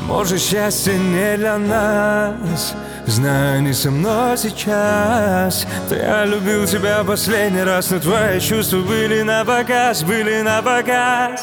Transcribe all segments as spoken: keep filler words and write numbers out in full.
Может, счастье не для нас, знаю, не со мной сейчас. Да я любил тебя последний раз, но твои чувства были на показ, были на показ.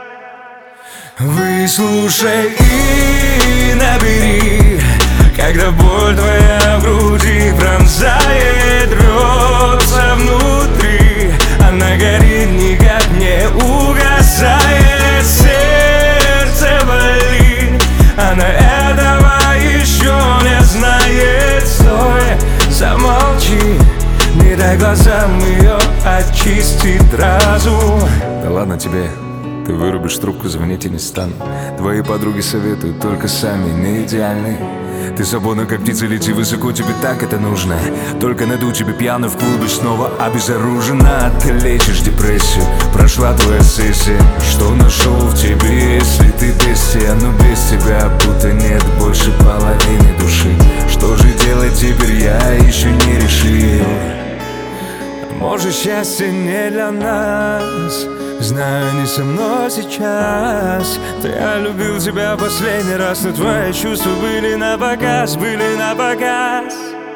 Выслушай и набери, когда боль твоя в груди пронзает, рвется внутри. Она горит, никак не угасает, сердце болит. Она этого еще не знает. Стой, замолчи, не дай глазам ее очистить разум. Да ладно тебе, ты вырубишь трубку, звонить я не стану. Твои подруги советуют, только сами не идеальны. Ты свободна, как птица, лети высоко, тебе так это нужно. Только найду тебе пьяную в клубе, снова обезоружена. Ты лечишь депрессию, прошла твоя сессия. Что нашел в тебе, если ты бестия? Но без тебя будто нет больше половины души. Что же делать теперь, я еще не решил. Может, счастье не для нас, знаю, не со мной сейчас. Да я любил тебя последний раз, но твои чувства были на показ, были на показ.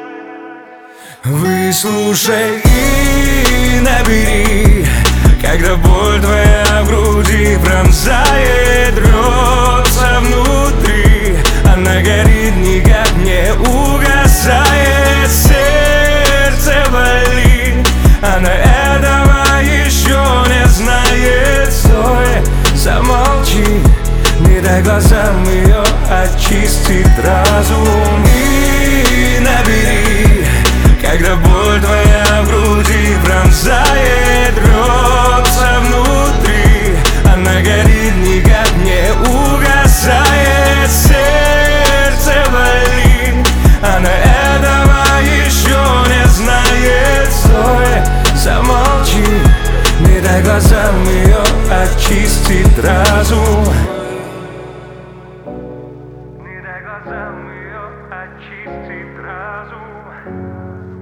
Выслушай и набери, когда боль твоя в груди пронзает, рвется внутри. Она горит, никак не угасает, сердце болит. Она этого еще не знает. Стой, замолчи, не дай глазам ее очистить разум. И набери, когда боль твоя в груди пронзает, рвется внутри. Она горит, никак не угасает, сердце болит. Она этого еще не знает. Стой, замолчи, не дай глазам ее очистить разум. Не дай глазам ее очистить разум.